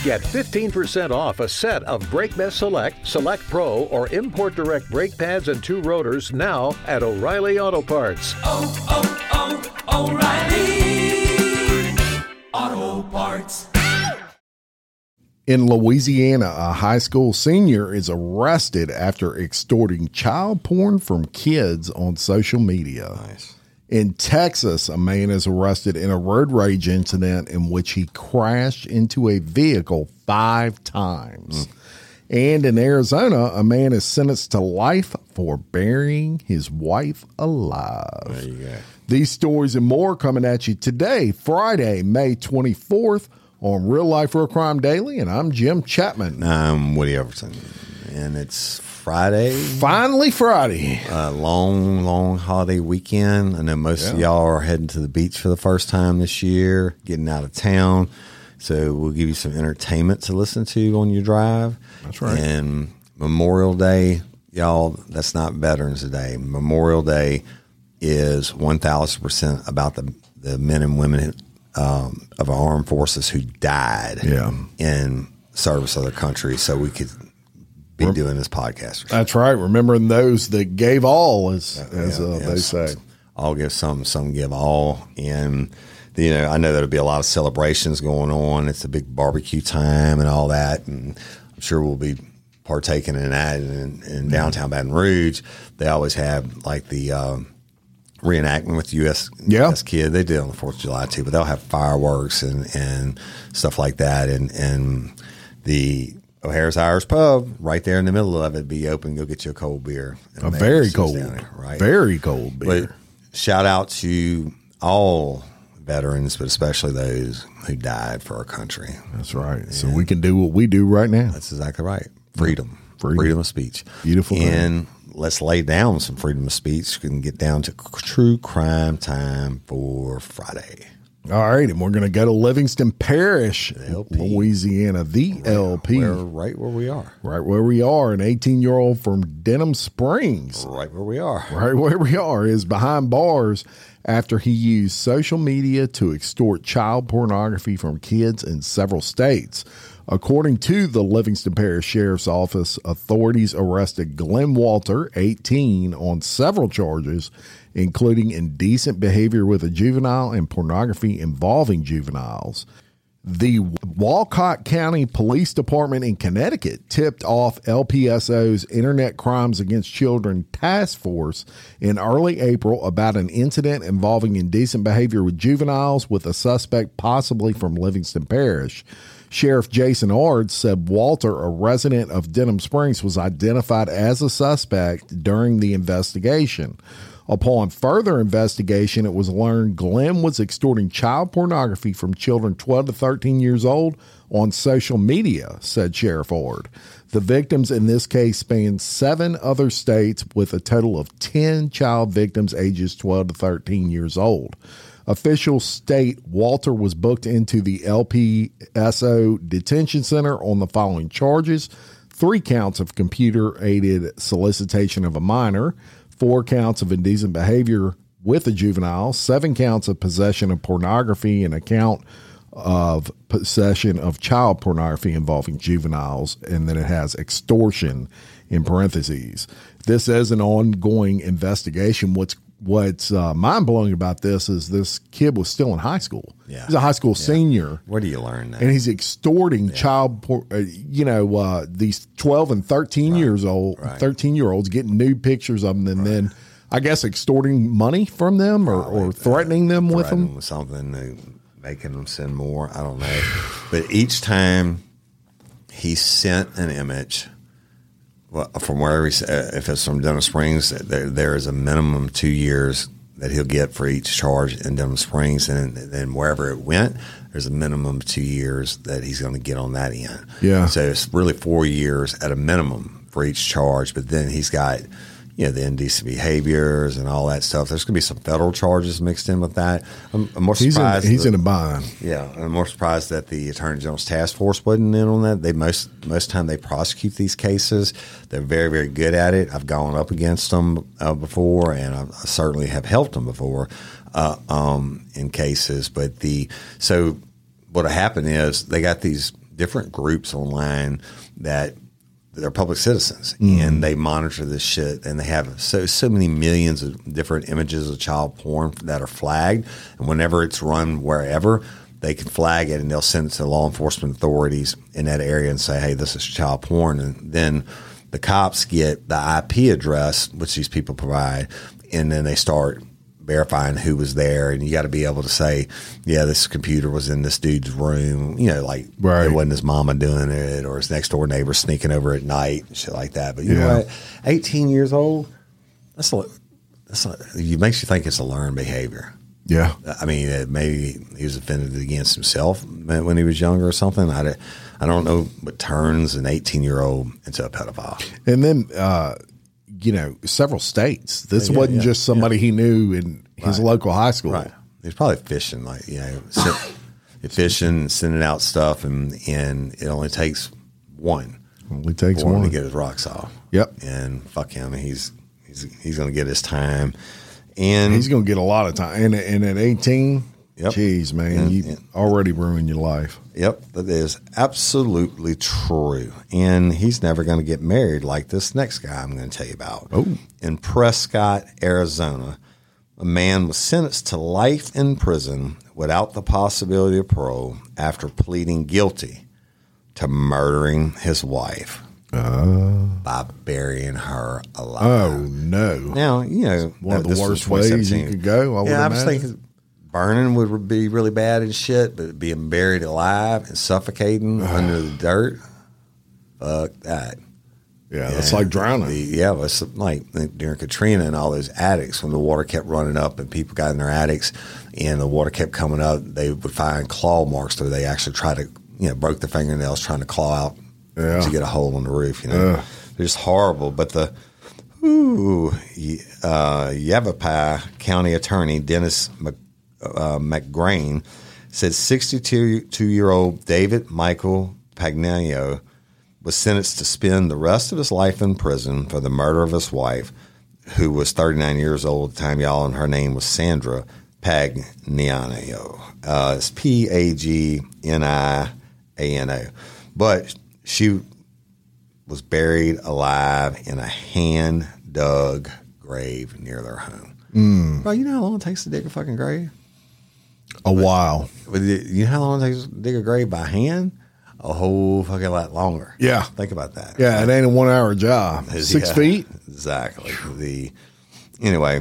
Get 15% off a set of BrakeMess Select, Select Pro, or Import Direct brake pads and 2 rotors now at O'Reilly Auto Parts. O'Reilly Auto Parts. In Louisiana, a high school senior is arrested after extorting child porn from kids on social media. Nice. In Texas, a man is arrested in a road rage incident in which he crashed into a vehicle 5 times. And in Arizona, a man is sentenced to life for burying his wife alive. There you go. These stories and more coming at you today, Friday, May 24th, on Real Life Real Crime Daily, and I'm Jim Chapman. I'm Woody Everton, and it's Friday. Finally Friday. Long holiday weekend. I know most of y'all are heading to the beach for the first time this year, getting out of town. So we'll give you some entertainment to listen to on your drive. That's right. And Memorial Day, y'all, that's not Veterans Day. Memorial Day is 1,000% about the men and women of our armed forces who died in service of their country, so we could be doing this podcast. That's right. Remembering those that gave all, as they say. All give some give all. And, I know there'll be a lot of celebrations going on. It's a big barbecue time and all that. And I'm sure we'll be partaking in that in downtown Baton Rouge. They always have like the reenactment with the U.S. kid. They did on the 4th of July too, but they'll have fireworks and stuff like that. And the O'Hara's Irish Pub right there in the middle of it be open. Go get you a cold beer. A very cold, right? Very cold beer. But shout out to all veterans, but especially those who died for our country. That's right. And so we can do what we do right now. That's exactly right. Freedom of speech. Beautiful. And let's lay down some freedom of speech. We can get down to true crime time for Friday. All right, and we're going to go to Livingston Parish, Louisiana, the LP. Right where we are. Right where we are. An 18-year-old from Denham Springs. Right where we are. Right where we are is behind bars after he used social media to extort child pornography from kids in several states. According to the Livingston Parish Sheriff's Office, authorities arrested Glenn Walter, 18, on several charges, including indecent behavior with a juvenile and pornography involving juveniles. The Walcott County Police Department in Connecticut tipped off LPSO's Internet Crimes Against Children Task Force in early April about an incident involving indecent behavior with juveniles with a suspect possibly from Livingston Parish. Sheriff Jason Ard said Walter, a resident of Denham Springs, was identified as a suspect during the investigation. Upon further investigation, it was learned Glenn was extorting child pornography from children 12 to 13 years old on social media, said Sheriff Ard. The victims in this case span 7 other states with a total of 10 child victims ages 12 to 13 years old. Officials state Walter was booked into the LPSO detention center on the following charges: 3 counts of computer-aided solicitation of a minor, 4 counts of indecent behavior with a juvenile, 7 counts of possession of pornography, and a count of possession of child pornography involving juveniles, and then it has extortion in parentheses. This is an ongoing investigation. What's mind-blowing about this is this kid was still in high school. Yeah. He's a high school senior. Where do you learn that? And he's extorting child, these 12 and 13 years old, 13-year-olds, getting nude pictures of them, and then I guess extorting money from them or threatening them with them. With something, making them send more. I don't know. But each time he sent an image, from wherever if it's from Denham Springs, there is a minimum 2 years that he'll get for each charge in Denham Springs, and then wherever it went, there's a minimum 2 years that he's going to get on that end. Yeah. So it's really 4 years at a minimum for each charge, but then he's got the indecent behaviors and all that stuff. There's going to be some federal charges mixed in with that. I'm more surprised. He's in a bind. Yeah, I'm more surprised that the Attorney General's task force wasn't in on that. They most time they prosecute these cases. They're very, very good at it. I've gone up against them before, and I certainly have helped them before in cases. But so what happened is they got these different groups online that they're public citizens, and they monitor this shit, and they have so many millions of different images of child porn that are flagged, and whenever it's run wherever, they can flag it, and they'll send it to law enforcement authorities in that area and say, hey, this is child porn, and then the cops get the IP address, which these people provide, and then they start verifying who was there, and you got to be able to say, yeah, this computer was in this dude's room, like right. It wasn't his mama doing it or his next door neighbor sneaking over at night and shit like that. But you know what? 18 years old, it makes you think it's a learned behavior. Yeah. I mean, maybe he was offended against himself when he was younger or something. I don't know what turns an 18-year-old into a pedophile. And then, several states. This wasn't just somebody he knew in his local high school. Right. He's probably fishing, fishing and sending out stuff, and it only takes one. Only takes one to get his rocks off. Yep. And fuck him. He's going to get his time. And he's going to get a lot of time. And at 18, geez, man, you already ruined your life. Yep, that is absolutely true. And he's never going to get married like this next guy I'm going to tell you about. Oh. In Prescott, Arizona, a man was sentenced to life in prison without the possibility of parole after pleading guilty to murdering his wife by burying her alive. Oh, no. Now, one of the worst ways you could go. I was thinking burning would be really bad and shit, but being buried alive and suffocating under the dirt, fuck that. Yeah, that's like drowning. It's like during Katrina and all those attics when the water kept running up and people got in their attics and the water kept coming up, they would find claw marks where they actually try to, broke their fingernails trying to claw out to get a hole in the roof. They're just horrible. But the Yavapai County Attorney Dennis McGrain said 62-year-old David Michael Pagnano was sentenced to spend the rest of his life in prison for the murder of his wife, who was 39 years old at the time, y'all, and her name was Sandra Pagnano. It's Pagnino. But she was buried alive in a hand-dug grave near their home. Bro, you know how long it takes to dig a fucking grave? A while. You know how long it takes to dig a grave by hand? A whole fucking lot longer. Yeah. Think about that. Yeah, it ain't a 1 hour job. 6 feet? Exactly. The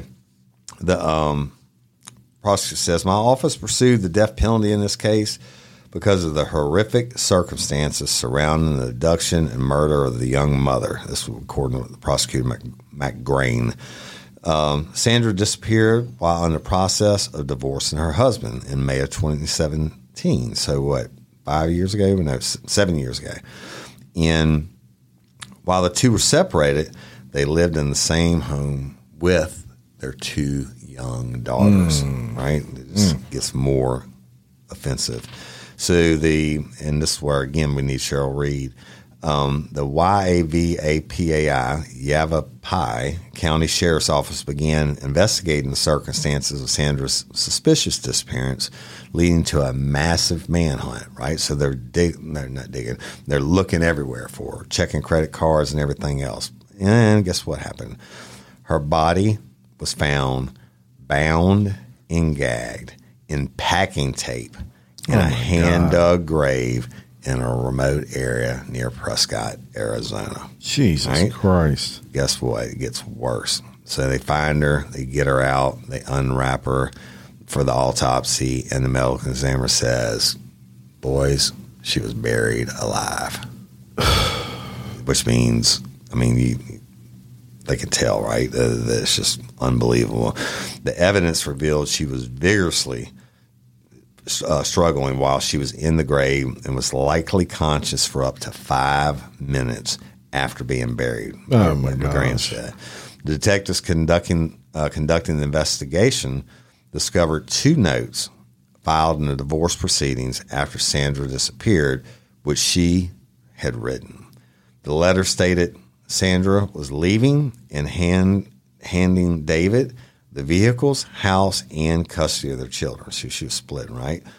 prosecutor says, my office pursued the death penalty in this case because of the horrific circumstances surrounding the abduction and murder of the young mother. This was according to the prosecutor, McGrain. Sandra disappeared while in the process of divorcing her husband in May of 2017. So what, 5 years ago? No, 7 years ago. And while the two were separated, they lived in the same home with their two young daughters, right? It just gets more offensive. So and this is where, again, we need Cheryl Reed. The Yavapai County Sheriff's Office began investigating the circumstances of Sandra's suspicious disappearance, leading to a massive manhunt, right? So they're not digging. They're looking everywhere for her, checking credit cards and everything else. And guess what happened? Her body was found bound and gagged in packing tape in a hand-dug grave in a remote area near Prescott, Arizona. Jesus Christ. Guess what? It gets worse. So they find her, they get her out, they unwrap her for the autopsy, and the medical examiner says, boys, she was buried alive. Which means, they can tell, right? It's just unbelievable. The evidence revealed she was vigorously struggling while she was in the grave and was likely conscious for up to 5 minutes after being buried. Oh, my gosh. Said. The detectives conducting the investigation discovered 2 notes filed in the divorce proceedings after Sandra disappeared, which she had written. The letter stated Sandra was leaving and handing David the vehicles, house, and custody of their children. So she was splitting, right?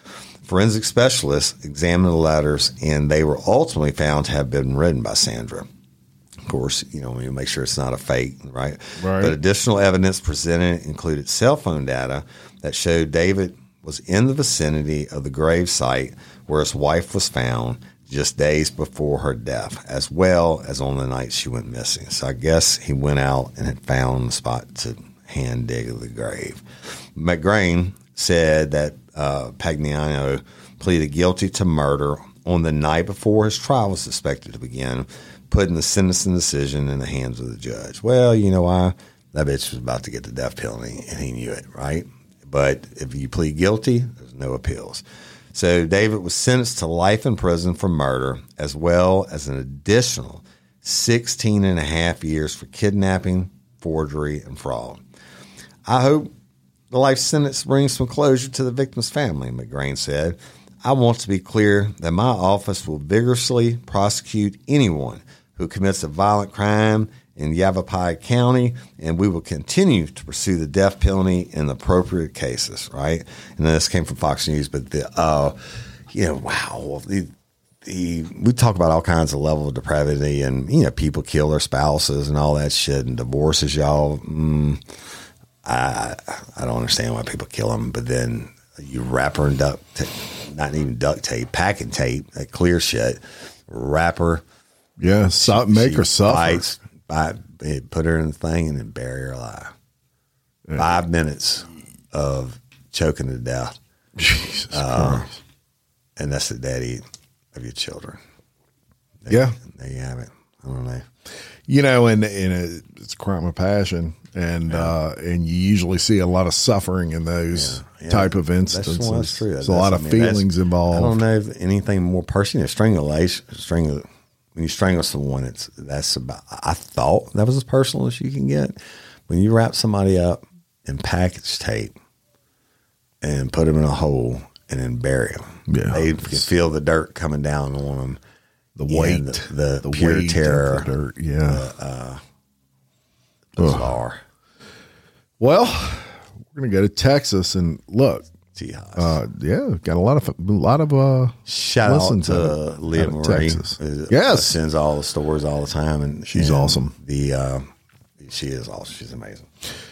Forensic specialists examined the letters, and they were ultimately found to have been written by Sandra. Of course, you make sure it's not a fake, right? But additional evidence presented included cell phone data that showed David was in the vicinity of the grave site where his wife was found just days before her death, as well as on the night she went missing. So I guess he went out and had found the spot to hand dig the grave. McGrain said that Pagnano pleaded guilty to murder on the night before his trial was expected to begin, putting the sentencing decision in the hands of the judge. Well, you know why? That bitch was about to get the death penalty, and he knew it, right? But if you plead guilty, there's no appeals. So David was sentenced to life in prison for murder, as well as an additional 16 and a half years for kidnapping, forgery, and fraud. I hope the life sentence brings some closure to the victim's family, McGrain said. I want to be clear that my office will vigorously prosecute anyone who commits a violent crime in Yavapai County, and we will continue to pursue the death penalty in the appropriate cases, right? And then this came from Fox News, but we talk about all kinds of level of depravity, and people kill their spouses and all that shit, and divorces, y'all. I don't understand why people kill them, but then you wrap her in not even duct tape, packing tape, that clear shit, wrap her. Yeah, make her suffer. Put her in the thing and then bury her alive. Yeah. 5 minutes of choking to death. Jesus Christ. And that's the daddy of your children. There you have it. I don't know. And it's a crime of passion, and you usually see a lot of suffering in those type of instances. That's true. There's a lot of feelings involved. I don't know if anything more personal. When you strangle someone, that's about. I thought that was as personal as you can get. When you wrap somebody up in package tape and put them in a hole and then bury them, they can feel the dirt coming down on them, the weight, the pure weight terror, of the dirt. Bizarre. Well, we're gonna go to Texas and look. Got a lot of shout out to Leah Marie. Yes, sends all the stories all the time, and she's awesome. She is awesome. She's amazing.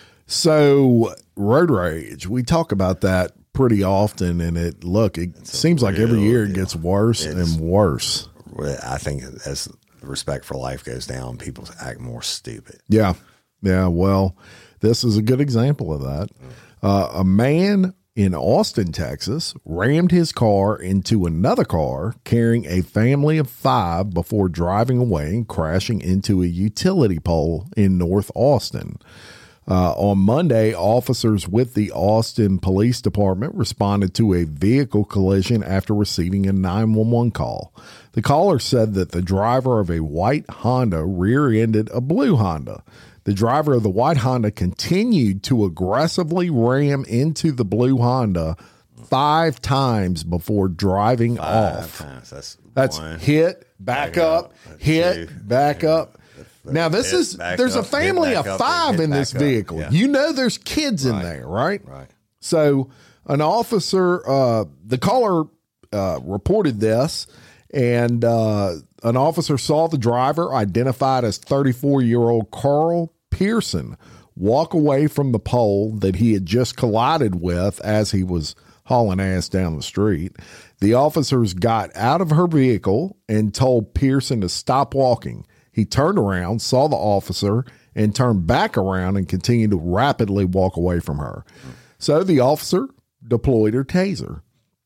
So road rage, we talk about that pretty often, and it seems like every year it gets worse and worse. I think as the respect for life goes down, people act more stupid. Yeah. Well, this is a good example of that. A man in Austin, Texas, rammed his car into another car carrying a family of 5 before driving away and crashing into a utility pole in North Austin. On Monday, officers with the Austin Police Department responded to a vehicle collision after receiving a 911 call. The caller said that the driver of a white Honda rear-ended a blue Honda. The driver of the white Honda continued to aggressively ram into the blue Honda 5 times before driving off. That's one, hit, back up, hit, back up. Now there's a family of 5 in this vehicle. Yeah. There's kids in there, right? Right. So an officer, the caller reported this, and an officer saw the driver, identified as 34-year-old Carl Pearson, walk away from the pole that he had just collided with as he was hauling ass down the street. The officers got out of her vehicle and told Pearson to stop walking. He turned around, saw the officer, and turned back around and continued to rapidly walk away from her. So the officer deployed her taser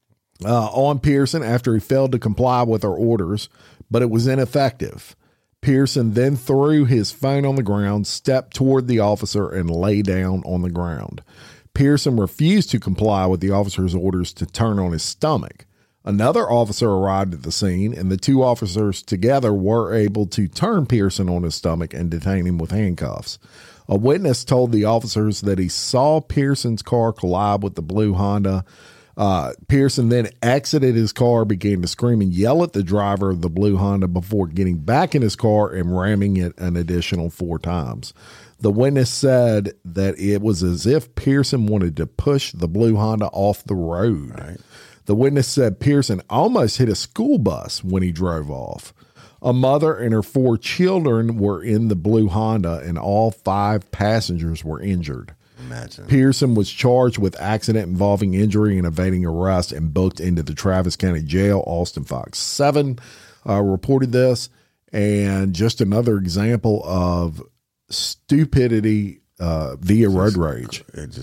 on Pearson after he failed to comply with her orders, but it was ineffective. Pearson then threw his phone on the ground, stepped toward the officer, and lay down on the ground. Pearson refused to comply with the officer's orders to turn on his stomach. Another officer arrived at the scene, and the 2 officers together were able to turn Pearson on his stomach and detain him with handcuffs. A witness told the officers that he saw Pearson's car collide with the blue Honda. Pearson then exited his car, began to scream and yell at the driver of the blue Honda before getting back in his car and ramming it an additional 4 times. The witness said that it was as if Pearson wanted to push the blue Honda off the road. Right. The witness said Pearson almost hit a school bus when he drove off. A mother and her 4 children were in the blue Honda, and all 5 passengers were injured. Imagine. Pearson was charged with accident involving injury and evading arrest and booked into the Travis County Jail. Austin Fox 7 reported this, and just another example of stupidity via road rage.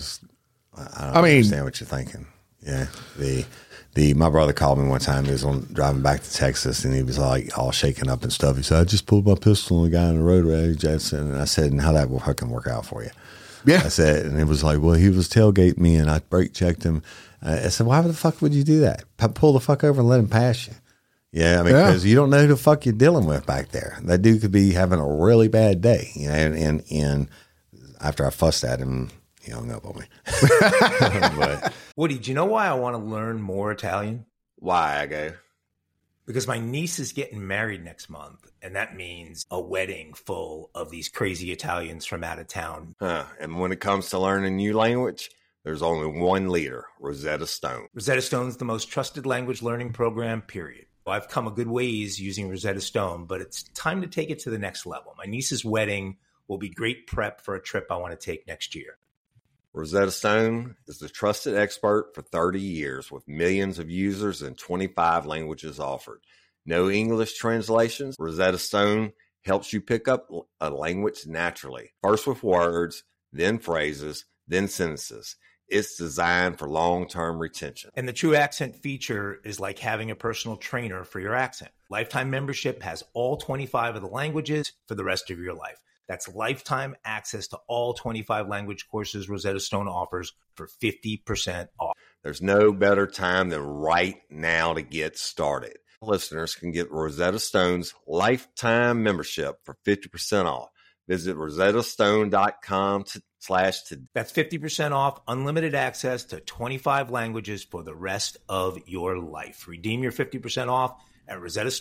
I don't understand what you're thinking. Yeah. My brother called me one time. He was driving back to Texas, and he was like all shaken up and stuff. He said, "I just pulled my pistol on a guy in the road rage." And I said, "And how that will fucking work out for you?" Yeah. I said, and it was like, "Well, he was tailgating me, and I brake checked him." I said, "Why the fuck would you do that? Pull the fuck over and let him pass you." Yeah, I mean, because you don't know who the fuck you're dealing with back there. That dude could be having a really bad day, you know. And after I fussed at him, he hung up on me. But, Woody, do you know why I want to learn more Italian? why I go? Because my niece is getting married next month, and that means a wedding full of these crazy Italians from out of town. And when it comes to learning new language, there's only one leader, Rosetta Stone. Rosetta Stone's the most trusted language learning program, period. I've come a good ways using Rosetta Stone, but it's time to take it to the next level. My niece's wedding will be great prep for a trip I want to take next year. Rosetta Stone is the trusted expert for 30 years with millions of users and 25 languages offered. No English translations. Rosetta Stone helps you pick up a language naturally. First with words, then phrases, then sentences. It's designed for long-term retention. And the True Accent feature is like having a personal trainer for your accent. Lifetime membership has all 25 of the languages for the rest of your life. That's lifetime access to all 25 language courses Rosetta Stone offers for 50% off. There's no better time than right now to get started. Listeners can get Rosetta Stone's lifetime membership for 50% off. Visit rosettastone.com/. That's 50% off, unlimited access to 25 languages for the rest of your life. Redeem your 50% off at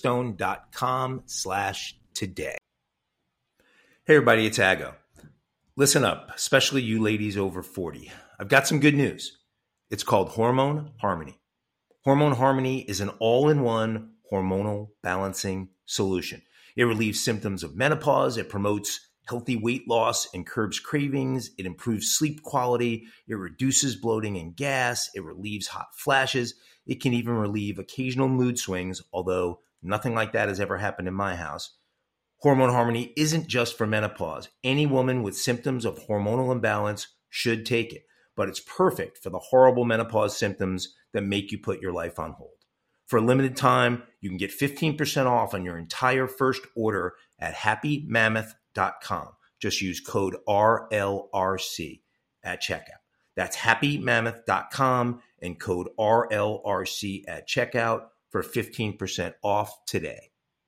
rosettastone.com/today. Hey everybody, it's Aggo. Listen up, especially you ladies over 40. I've got some good news. It's called Hormone Harmony. Hormone Harmony is an all-in-one hormonal balancing solution. It relieves symptoms of menopause. It promotes healthy weight loss and curbs cravings. It improves sleep quality. It reduces bloating and gas. It relieves hot flashes. It can even relieve occasional mood swings, although nothing like that has ever happened in my house. Hormone Harmony isn't just for menopause. Any woman with symptoms of hormonal imbalance should take it, but it's perfect for the horrible menopause symptoms that make you put your life on hold. For a limited time, you can get 15% off on your entire first order at happymammoth.com. Just use code RLRC at checkout. That's happymammoth.com and code RLRC at checkout for 15% off today.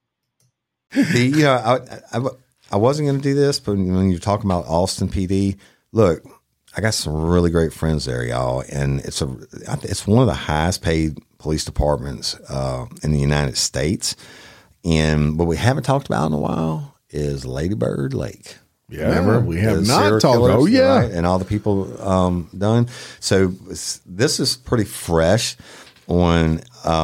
I wasn't going to do this, but when you're talking about Austin PD, look, I got some really great friends there, y'all, and it's one of the highest paid police departments in the United States. And what we haven't talked about in a while is Lady Bird Lake. Yeah, remember? We have not talked. Oh, yeah, right? And all the people done. So this is pretty fresh on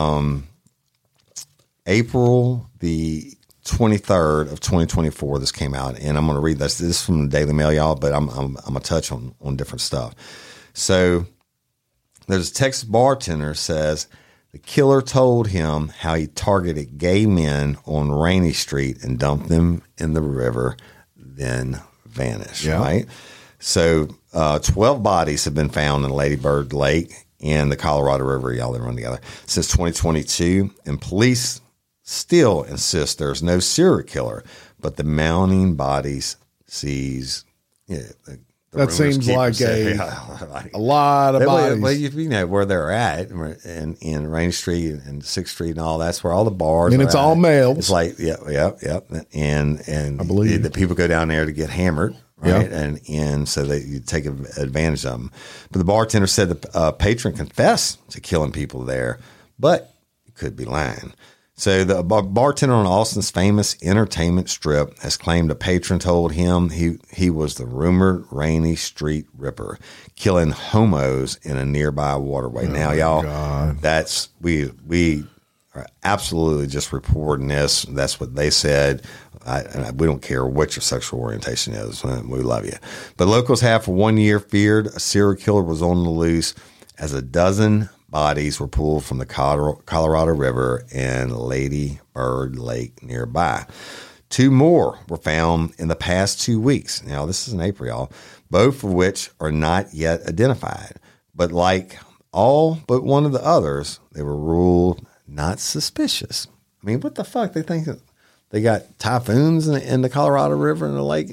April the 23rd of 2024. This came out, and I'm going to read this. This is from the Daily Mail, y'all, but I'm going to touch on different stuff. So there's a Texas bartender says the killer told him how he targeted gay men on Rainey Street and dumped them in the river, then vanished. Yeah. Right. So 12 bodies have been found in Lady Bird Lake and the Colorado River. Y'all, they run together since 2022, and police still insist there's no serial killer, but the mounting bodies sees. Yeah, that seems like a lot of bodies. Well, you know where they're at in Rainy Street and 6th Street and all. That's where all the bars. And it's all males. It's like yep. And I believe the people go down there to get hammered, right? Yep. And so they you take advantage of them. But the bartender said the patron confessed to killing people there, but he could be lying. So the bartender on Austin's famous entertainment strip has claimed a patron told him he was the rumored Rainy Street Ripper, killing homos in a nearby waterway. Now, y'all, that's we are absolutely just reporting this. That's what they said. We don't care what your sexual orientation is. We love you. But locals have for 1 year feared a serial killer was on the loose as a dozen bodies were pulled from the Colorado River and Lady Bird Lake nearby. 2 more were found in the past 2 weeks. Now, this is in April, y'all, both of which are not yet identified. But like all but one of the others, they were ruled not suspicious. I mean, what the fuck? They think they got typhoons in the Colorado River and the lake?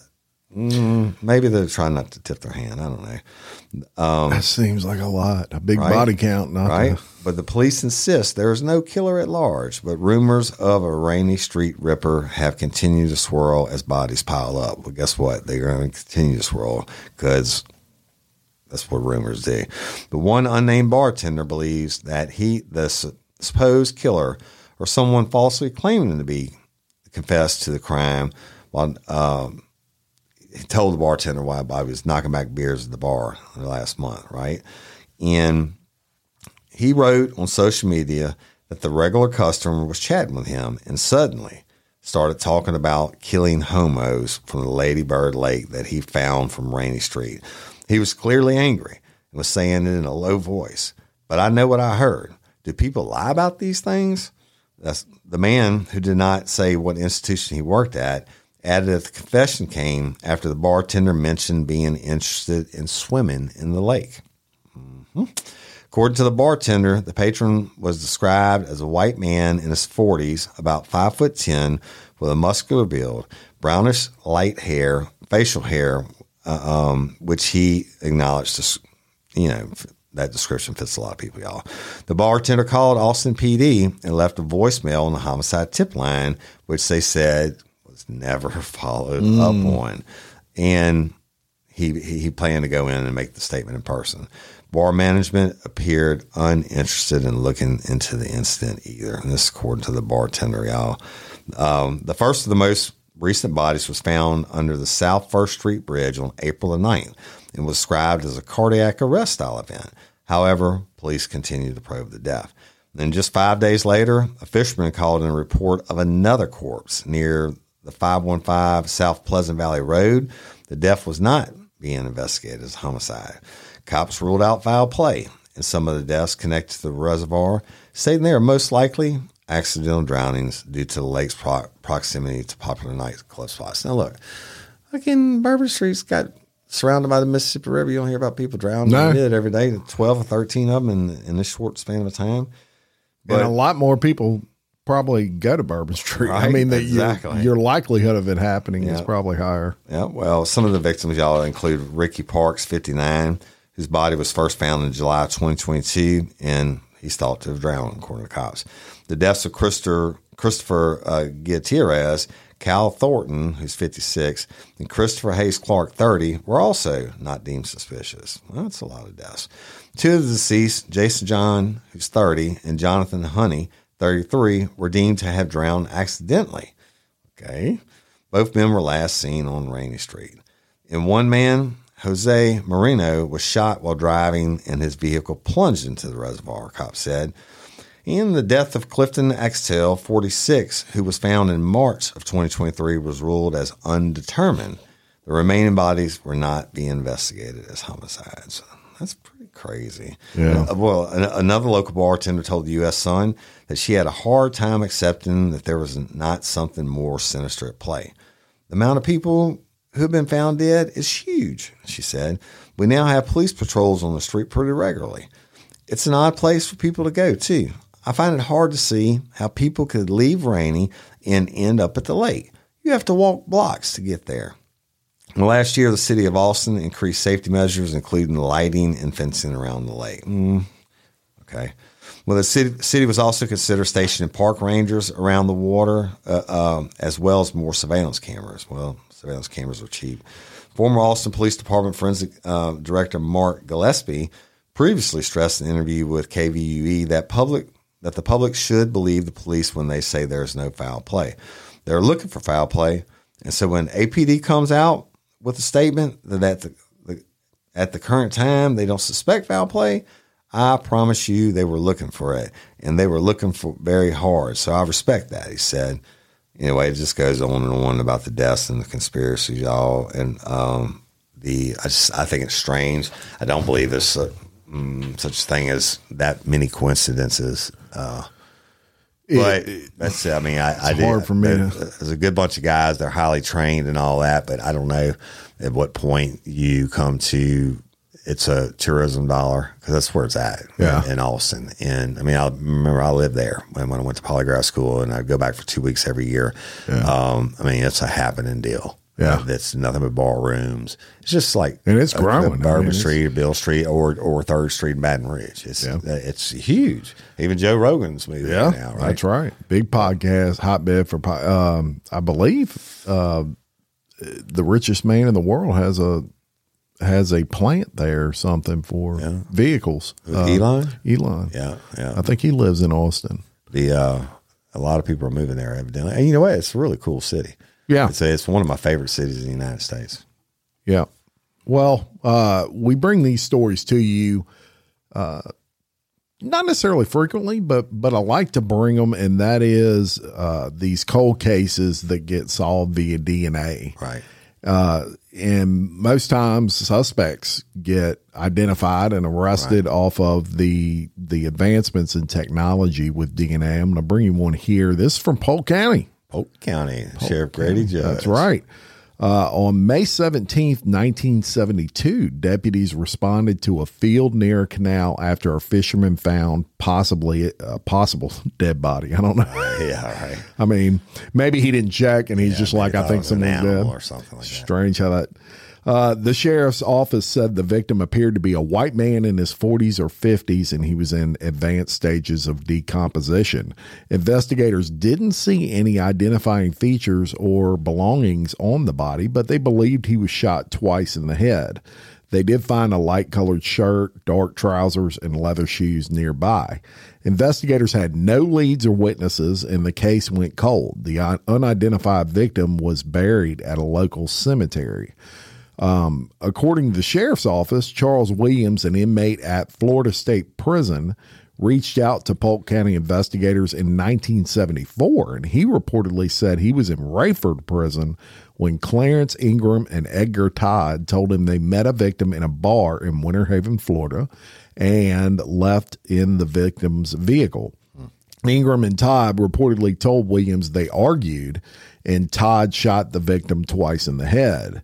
Maybe they're trying not to tip their hand. I don't know. That seems like a lot. A big body count. But the police insist there is no killer at large, but rumors of a Rainy Street Ripper have continued to swirl as bodies pile up. Well, guess what? They're going to continue to swirl because that's what rumors do. But one unnamed bartender believes that the supposed killer or someone falsely claiming to be confessed to the crime while he told the bartender why Bobby was knocking back beers at the bar last month, right? And he wrote on social media that the regular customer was chatting with him and suddenly started talking about killing homos from the Lady Bird Lake that he found from Rainy Street. He was clearly angry and was saying it in a low voice. But I know what I heard. Do people lie about these things? That's the man who did not say what institution he worked at added that the confession came after the bartender mentioned being interested in swimming in the lake. According to the bartender, the patron was described as a white man in his 40s, about 5'10", with a muscular build, brownish light hair, facial hair, which he acknowledged, that description fits a lot of people, y'all. The bartender called Austin PD and left a voicemail on the homicide tip line, which they said was never followed up on. And he planned to go in and make the statement in person. Bar management appeared uninterested in looking into the incident either. And this is according to the bartender, y'all. The first of the most recent bodies was found under the South 1st Street Bridge on April the 9th and was described as a cardiac arrest style event. However, police continued to probe the death. Then just 5 days later, a fisherman called in a report of another corpse near the 515 South Pleasant Valley Road. The death was not being investigated as homicide. Cops ruled out foul play, and some of the deaths connected to the reservoir, stating they are most likely accidental drownings due to the lake's proximity to popular nightclub spots. Now, look, fucking Bourbon Street's got surrounded by the Mississippi River. You don't hear about people drowning. No. They did every day, 12 or 13 of them in this short span of time. But, and a lot more people probably go to Bourbon Street. Right? I mean, exactly. Your likelihood of it happening is probably higher. Yeah, well, some of the victims, y'all, include Ricky Parks, 59, whose body was first found in July 2022, and he's thought to have drowned, according to cops. The deaths of Christopher Gutierrez, Cal Thornton, who's 56, and Christopher Hayes Clark, 30, were also not deemed suspicious. Well, that's a lot of deaths. 2 of the deceased, Jason John, who's 30, and Jonathan Honey, 33, were deemed to have drowned accidentally. Okay. Both men were last seen on Rainy Street. And one man, Jose Marino, was shot while driving and his vehicle plunged into the reservoir, cops said. And the death of Clifton Axtell, 46, who was found in March of 2023, was ruled as undetermined. The remaining bodies were not being investigated as homicides. That's pretty crazy. Yeah. Well, another local bartender told the U.S. Sun that she had a hard time accepting that there was not something more sinister at play. The amount of people who have been found dead is huge, she said. We now have police patrols on the street pretty regularly. It's an odd place for people to go, too. I find it hard to see how people could leave Rainy and end up at the lake. You have to walk blocks to get there. Last year, the city of Austin increased safety measures, including lighting and fencing around the lake. Okay. Well, the city was also considered stationing park rangers around the water, as well as more surveillance cameras. Well, surveillance cameras are cheap. Former Austin Police Department Forensic Director Mark Gillespie previously stressed in an interview with KVUE that public that the public should believe the police when they say there's no foul play. They're looking for foul play. And so when APD comes out with a statement that at the current time they don't suspect foul play, I promise you they were looking for it, and they were looking for very hard. So I respect that, he said. Anyway, it just goes on and on about the deaths and the conspiracies, y'all. And I think it's strange. I don't believe there's such a thing as that many coincidences. But that's, I mean, it's hard for me. There's a good bunch of guys. They're highly trained and all that, but I don't know at what point you come to it's a tourism dollar, because that's where it's at in Austin. And I mean, I remember I lived there when I went to polygraph school, and I'd go back for 2 weeks every year. Yeah. I mean, it's a happening deal. Yeah, that's nothing but ballrooms. It's just like, and it's growing. Bourbon Street, or Bill Street, or 3rd Street in Baton Rouge. It's huge. Even Joe Rogan's moving there now, right? That's right. Big podcast, hotbed for. I believe the richest man in the world has a plant there or something for vehicles. Elon. Yeah. I think he lives in Austin. A lot of people are moving there evidently, and you know what? It's a really cool city. Yeah. It's one of my favorite cities in the United States. Yeah. Well, we bring these stories to you, not necessarily frequently, but I like to bring them. And that is, these cold cases that get solved via DNA. Right. And most times suspects get identified and arrested off of the advancements in technology with DNA. I'm going to bring you one here. This is from Polk County. Sheriff Grady Judge. That's right. On May 17th, 1972, deputies responded to a field near a canal after a fisherman found a possible dead body. I don't know. Right. I mean, maybe he didn't check, and he's just like, I think someone's dead. Or something like that. Strange how that. The sheriff's office said the victim appeared to be a white man in his 40s or 50s, and he was in advanced stages of decomposition. Investigators didn't see any identifying features or belongings on the body, but they believed he was shot twice in the head. They did find a light-colored shirt, dark trousers, and leather shoes nearby. Investigators had no leads or witnesses, and the case went cold. The unidentified victim was buried at a local cemetery. According to the sheriff's office, Charles Williams, an inmate at Florida State Prison, reached out to Polk County investigators in 1974, and he reportedly said he was in Rayford Prison when Clarence Ingram and Edgar Todd told him they met a victim in a bar in Winter Haven, Florida, and left in the victim's vehicle. Ingram and Todd reportedly told Williams they argued, and Todd shot the victim twice in the head.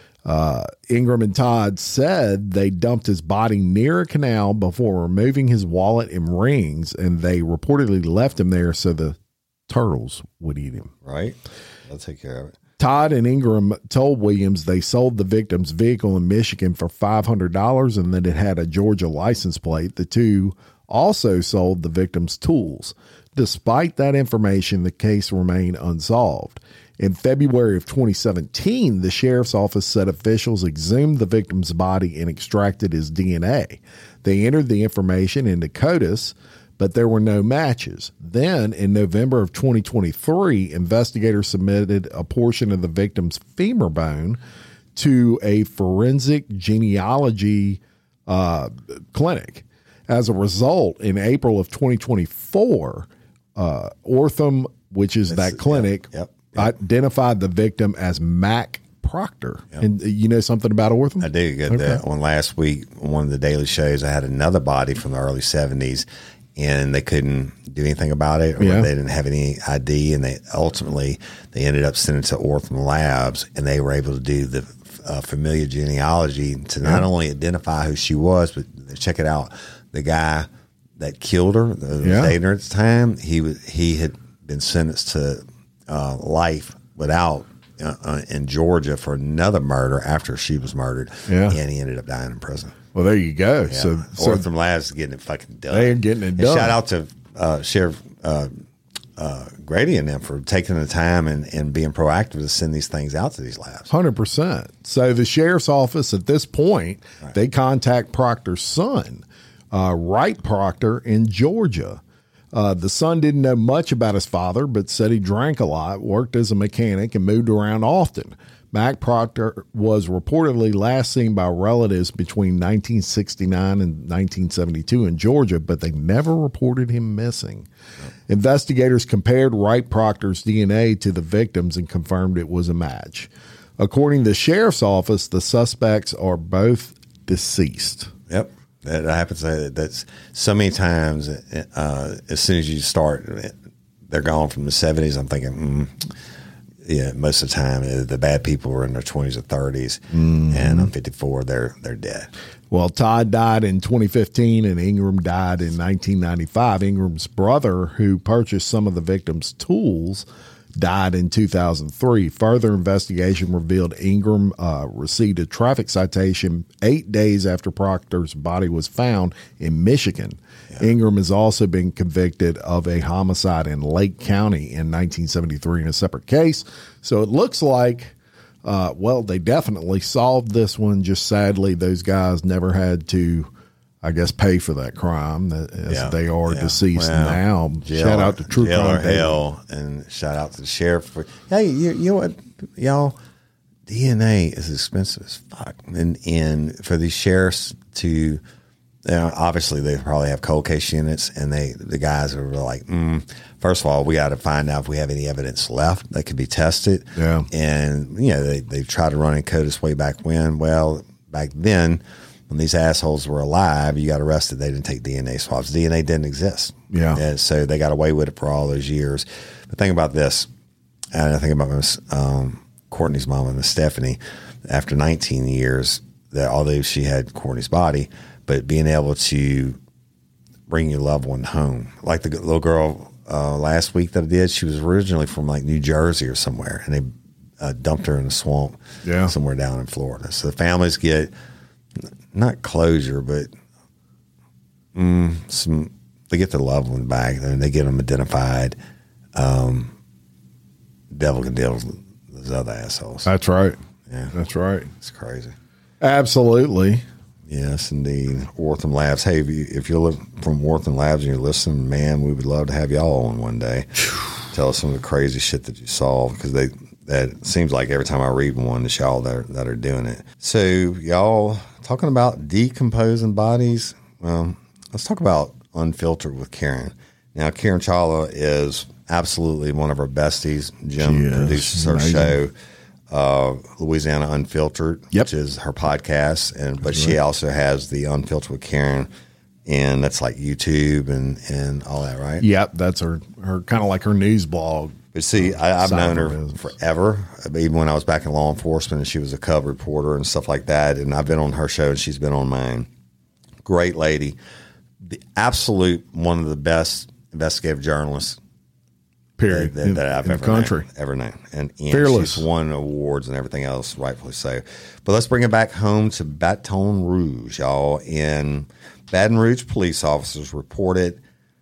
Ingram and Todd said they dumped his body near a canal before removing his wallet and rings, and they reportedly left him there so the turtles would eat him. Right. They'll take care of it. Todd and Ingram told Williams they sold the victim's vehicle in Michigan for $500 and that it had a Georgia license plate. The two also sold the victim's tools. Despite that information, the case remained unsolved. In February of 2017, the sheriff's office said officials exhumed the victim's body and extracted his DNA. They entered the information into CODIS, but there were no matches. Then, in November of 2023, investigators submitted a portion of the victim's femur bone to a forensic genealogy clinic. As a result, in April of 2024, Ortham, which is that clinic, identified the victim as Mac Proctor. And you know something about Ortham? I do. Get that one last week. One of the daily shows, I had another body from the early 70s, and they couldn't do anything about it, or they didn't have any ID, and they ended up sending it to Ortham Labs, and they were able to do the familial genealogy to not only identify who she was, but check it out. The guy that killed her, dating her at the time, he had been sentenced to life without in Georgia for another murder after she was murdered, and he ended up dying in prison. Well, there you go. Yeah. So Ortham Labs is getting it fucking done. They're getting it done. And shout out to Sheriff Grady and them for taking the time and being proactive to send these things out to these labs. 100%. So the sheriff's office at this point, they contact Proctor's son, Wright Proctor in Georgia. The son didn't know much about his father, but said he drank a lot, worked as a mechanic, and moved around often. Mac Proctor was reportedly last seen by relatives between 1969 and 1972 in Georgia, but they never reported him missing. Investigators compared Wright Proctor's DNA to the victims and confirmed it was a match. According to the sheriff's office, the suspects are both deceased. Yep. That happens. That's so many times. As soon as you start, they're gone from the 70s. I'm thinking, yeah, most of the time the bad people were in their 20s or 30s, and I'm 54. They're dead. Well, Todd died in 2015 and Ingram died in 1995. Ingram's brother, who purchased some of the victim's tools, died in 2003. Further investigation revealed Ingram received a traffic citation 8 days after Proctor's body was found in Michigan. Yeah. Ingram has also been convicted of a homicide in Lake County in 1973 in a separate case. So it looks like, they definitely solved this one. Just sadly, those guys never had to, I guess, pay for that crime as they are deceased now. Shout out to True Crime Hell, and shout out to the sheriff for, hey, you know what, y'all, DNA is expensive as fuck. And for these sheriffs to, obviously they probably have cold case units, and the guys are like, first of all, we got to find out if we have any evidence left that could be tested. Yeah. And, they tried to run in CODIS way back when. Well, back then, when these assholes were alive, you got arrested, they didn't take DNA swabs. DNA didn't exist. Yeah. And so they got away with it for all those years. But think about this, and I think about Miss Courtney's mom, Miss Stephanie, after 19 years, that although she had Courtney's body, but being able to bring your loved one home. Like the little girl last week that I did, she was originally from like New Jersey or somewhere, and they dumped her in a swamp somewhere down in Florida. So the families get not closure, but they get their loved one back, and they get them identified. Devil can deal with those other assholes. That's right. Yeah, that's right. It's crazy. Absolutely. Yes, indeed. Wortham Labs. Hey, if you're from Wortham Labs and you're listening, man, we would love to have y'all on one day. Tell us some of the crazy shit that you saw, because that seems like every time I read one, it's y'all that are doing it. So, y'all, talking about decomposing bodies, let's talk about Unfiltered with Karen. Now, Karen Chawla is absolutely one of our besties. Jim produces her show, Louisiana Unfiltered, which is her podcast, but she also has the Unfiltered with Karen, and that's like YouTube and all that, right? Yep, that's her kind of like her news blog. But see, I've known her forever, even when I was back in law enforcement, and she was a cub reporter and stuff like that, and I've been on her show and she's been on mine. Great lady. The absolute one of the best investigative journalists period that I've ever known. And fearless. She's won awards and everything else, rightfully so. But let's bring it back home to Baton Rouge, y'all. In Baton Rouge, police officers responded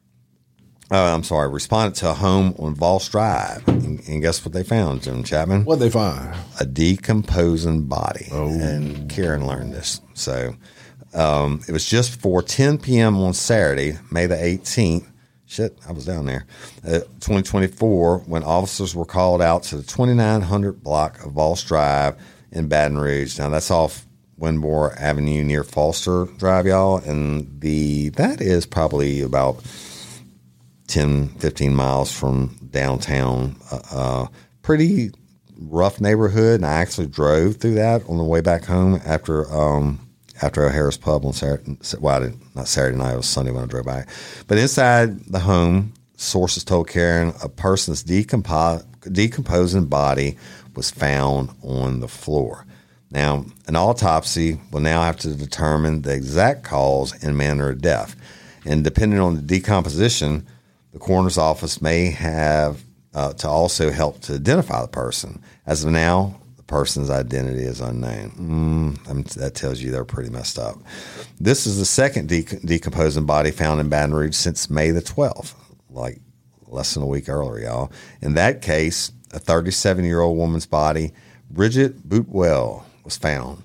to a home on Voss Drive. And guess what they found, Jim Chapman? What'd they find? A decomposing body. Oh. And Karen learned this. So it was just before 10 p.m. on Saturday, May the 18th. Shit, I was down there. 2024, when officers were called out to the 2900 block of Voss Drive in Baton Rouge. Now, that's off Winmore Avenue near Foster Drive, y'all. And that is probably about 10, 15 miles from downtown. Pretty rough neighborhood. And I actually drove through that on the way back home after O'Hara's Pub on Saturday. Well, not Saturday night. It was Sunday when I drove by. But inside the home, sources told Karen a person's decomposing body was found on the floor. Now, an autopsy will now have to determine the exact cause and manner of death. And depending on the decomposition, the coroner's office may have to also help to identify the person. As of now, person's identity is unknown. That tells you they're pretty messed up. This is the second decomposing body found in Baton Rouge since May the 12th, like less than a week earlier, y'all. In that case, a 37-year-old woman's body, Bridget Bootwell, was found.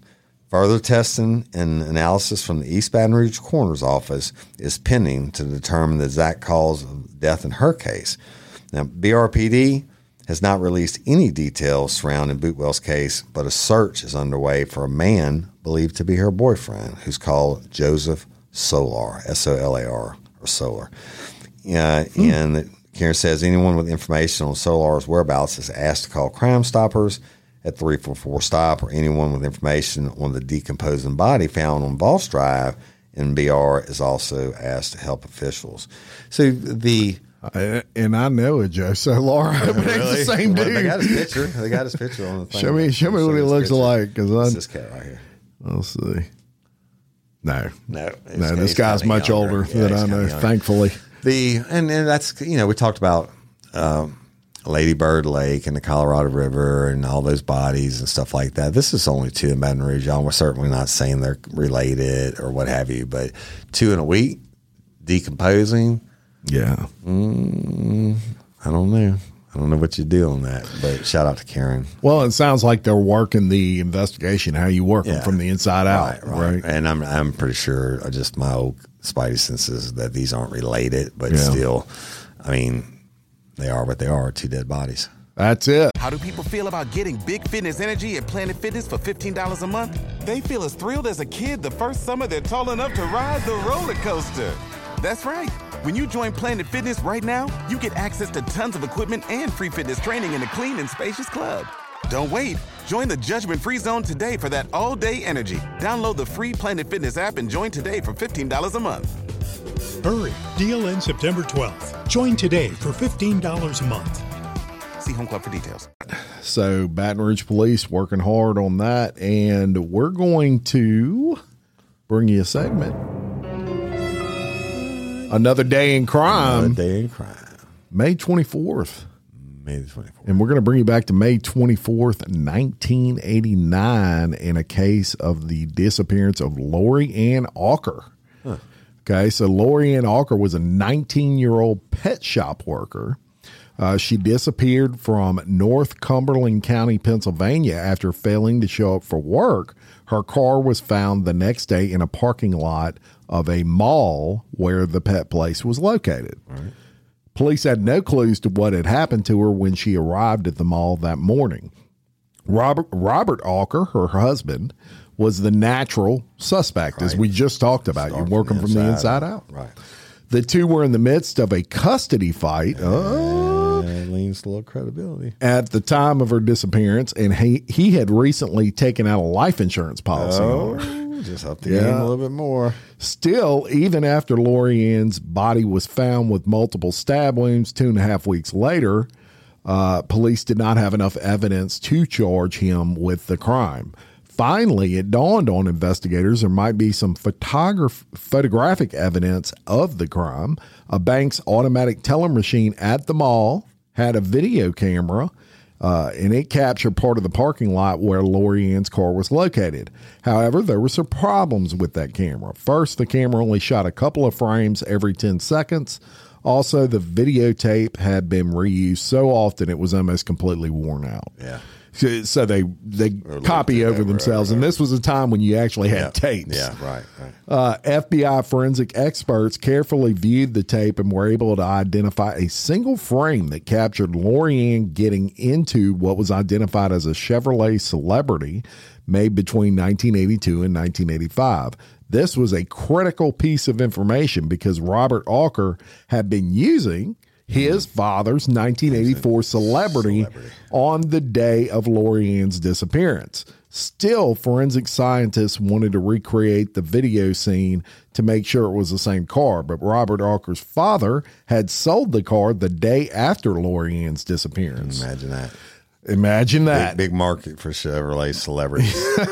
Further testing and analysis from the East Baton Rouge Coroner's Office is pending to determine the exact cause of death in her case. Now, BRPD has not released any details surrounding Bootwell's case, but a search is underway for a man believed to be her boyfriend, who's called Joseph Solar, S-O-L-A-R, or Solar. And Karen says anyone with information on Solar's whereabouts is asked to call Crime Stoppers at 344-STOP, or anyone with information on the decomposing body found on Voss Drive in BR is also asked to help officials. So and I know a Joe Solar. But it's the same dude. They got his picture. They got his picture on the thing. Show me what he looks like. It's this cat right here. Let's see. No. This This guy's much older than I know, thankfully. And that's, we talked about Lady Bird Lake and the Colorado River and all those bodies and stuff like that. This is only 2 in Baton Rouge. Y'all, we're certainly not saying they're related or what have you, but 2 in a week decomposing. Yeah. I don't know. I don't know what you do on that, but shout out to Karen. Well, it sounds like they're working the investigation, how you work them from the inside out. Right. And I'm pretty sure, just my old spidey senses, that these aren't related, but still, I mean, they are what they are, 2 dead bodies. That's it. How do people feel about getting big fitness energy at Planet Fitness for $15 a month? They feel as thrilled as a kid the first summer they're tall enough to ride the roller coaster. That's right. When you join Planet Fitness right now, you get access to tons of equipment and free fitness training in a clean and spacious club. Don't wait. Join the judgment-free zone today for that all-day energy. Download the free Planet Fitness app and join today for $15 a month. Hurry. Deal ends September 12th. Join today for $15 a month. See Home Club for details. So Baton Rouge Police working hard on that, and we're going to bring you a segment. Another Day in Crime. Another Day in Crime. May 24th. May the 24th. And we're going to bring you back to May 24th, 1989, in a case of the disappearance of Lori Ann Auker. Huh. Okay, so Lori Ann Auker was a 19-year-old pet shop worker. She disappeared from North Cumberland County, Pennsylvania, after failing to show up for work. Her car was found the next day in a parking lot of a mall where the pet place was located. Right. Police had no clues to what had happened to her when she arrived at the mall that morning. Robert Auker, her husband, was the natural suspect, as we just talked about. You're working from the inside out. Right. The two were in the midst of a custody fight. Leans a little credibility. At the time of her disappearance, and he had recently taken out a life insurance policy on her. Just up the game a little bit more. Still, even after Lori Ann's body was found with multiple stab wounds 2.5 weeks later, police did not have enough evidence to charge him with the crime. Finally, it dawned on investigators there might be some photographic evidence of the crime. A bank's automatic teller machine at the mall had a video camera, and it captured part of the parking lot where Lori Ann's car was located. However, there were some problems with that camera. First, the camera only shot a couple of frames every 10 seconds. Also, the videotape had been reused so often it was almost completely worn out. Yeah. So they copy over themselves. And this was a time when you actually had tapes. Yeah, right. FBI forensic experts carefully viewed the tape and were able to identify a single frame that captured Lori Ann getting into what was identified as a Chevrolet Celebrity made between 1982 and 1985. This was a critical piece of information because Robert Auker had been using his father's 1984 Celebrity on the day of Lori Ann's disappearance. Still, forensic scientists wanted to recreate the video scene to make sure it was the same car, but Robert Auker's father had sold the car the day after Lori Ann's disappearance. Imagine that. Big market for Chevrolet Celebrities.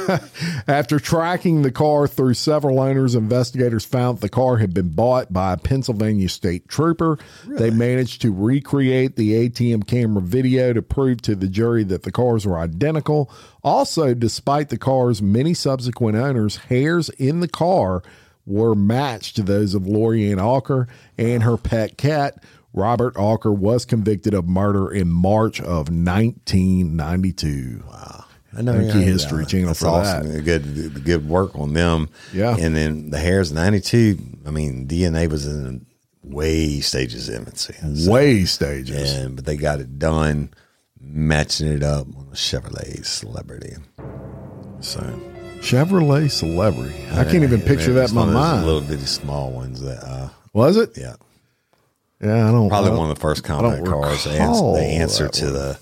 After tracking the car through several owners, investigators found the car had been bought by a Pennsylvania state trooper. Really? They managed to recreate the ATM camera video to prove to the jury that the cars were identical. Also, despite the car's many subsequent owners, hairs in the car were matched to those of Lori Ann Auker and her pet cat. Robert Auker was convicted of murder in March of 1992. Wow. I know. Thank you, History Channel, That's for awesome. that. Good work on them. Yeah. And then the Hares 92, I mean, DNA was in way stages of infancy. Way stages. But they got it done, matching it up on a Chevrolet Celebrity. So Chevrolet Celebrity. I can't even picture that in my mind. Little bitty small ones that. Was it? Yeah. Yeah, I don't. Probably one of the first compact cars. They answer to one.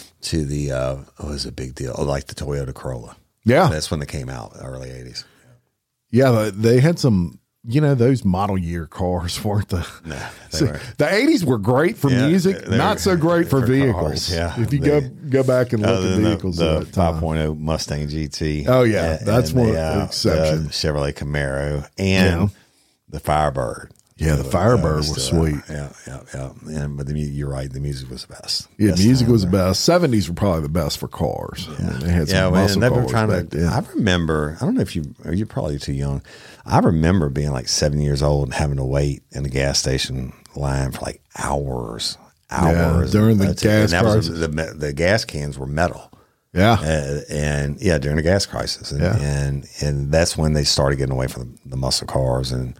was a big deal. Like the Toyota Corolla. Yeah. That's when they came out, early 80s. Yeah, they had some, those model year cars weren't the. No, the 80s were great for music, not so great for vehicles. Cars, yeah. If you go back and look at vehicles, the 5.0 Mustang GT. Oh, yeah. That's one of the exceptions. The Chevrolet Camaro and the Firebird. Yeah, the Firebird was sweet. Yeah. But you're right. The music was the best. Yeah, music was the best. 70s were probably the best for cars. Yeah. I mean, they had some muscle cars back then. I remember, I don't know if you're probably too young. I remember being like 7 years old and having to wait in the gas station line for like hours. Yeah, during the gas crisis. The gas cans were metal. Yeah. During the gas crisis. And that's when they started getting away from the muscle cars and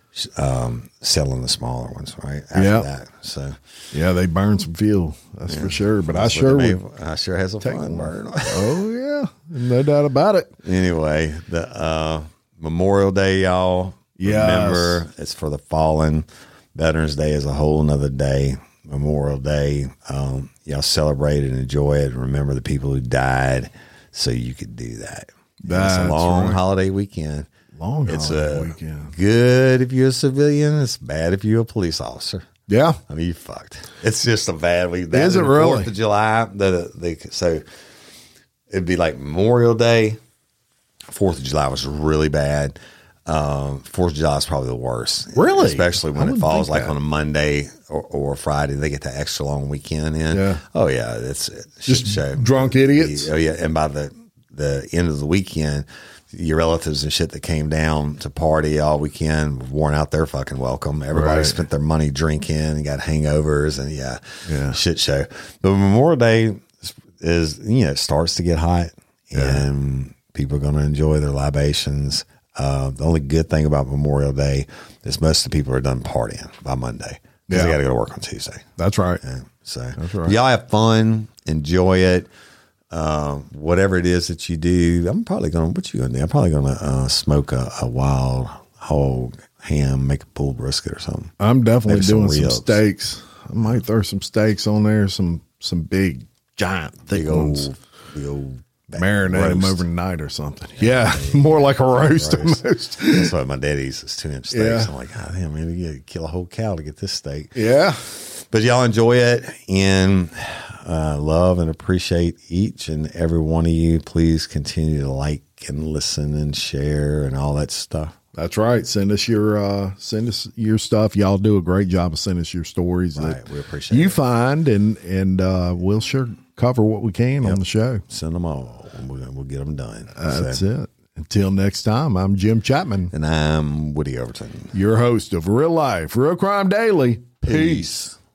selling the smaller ones, right? After that. So yeah, they burn some fuel, that's for sure. But I sure had some fun burning. Oh yeah, no doubt about it. Anyway, the Memorial Day, y'all. Yes. Remember, it's for the fallen. Veterans Day is a whole nother day. Memorial Day, y'all celebrate and enjoy it. Remember the people who died, so you could do that. It's a long holiday weekend. It's a weekend. Good if you're a civilian. It's bad if you're a police officer. Yeah. I mean, you fucked. It's just a bad week. Is it really? 4th of July. So it'd be like Memorial Day. 4th of July was really bad. 4th of July is probably the worst. Really? Especially when it falls like on a Monday or a Friday. They get the extra long weekend in. Yeah. Oh, yeah. It's just show. Drunk idiots. Oh, yeah. And by the end of the weekend, your relatives and shit that came down to party all weekend worn out their fucking welcome. Everybody spent their money drinking and got hangovers and shit show. But Memorial Day is it starts to get hot and people are going to enjoy their libations. The only good thing about Memorial Day is most of the people are done partying by Monday because they got to go to work on Tuesday. That's right. Yeah, that's right. Y'all have fun, enjoy it. Whatever it is that you do, I'm probably going to smoke a wild hog ham, make a pulled brisket or something. I'm definitely doing some steaks. I might throw some steaks on there, some big, giant, thick ones. Big old marinate them overnight or something. Yeah, more like a roast almost. That's what my daddy's is 2-inch steaks. Yeah. I'm like, God damn, man, you gotta kill a whole cow to get this steak. Yeah. But y'all enjoy it and love and appreciate each and every one of you. Please continue to like and listen and share and all that stuff. That's right. Send us your stuff. Y'all do a great job of sending us your stories that we appreciate you find, and we'll sure cover what we can on the show. Send them all. We'll get them done. That's it. Until next time, I'm Jim Chapman. And I'm Woody Overton. Your host of Real Life, Real Crime Daily. Peace.